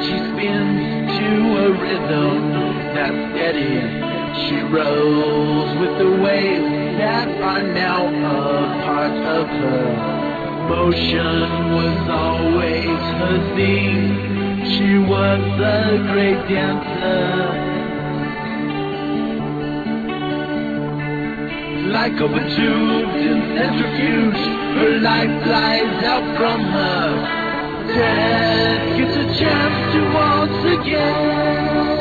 She spins to a rhythm that's steady. She rolls with the waves that are now a part of her. Motion was always her thing. She was a great dancer. Like a tubed in centrifuge, her life flies out from her. Death gets a chance to once again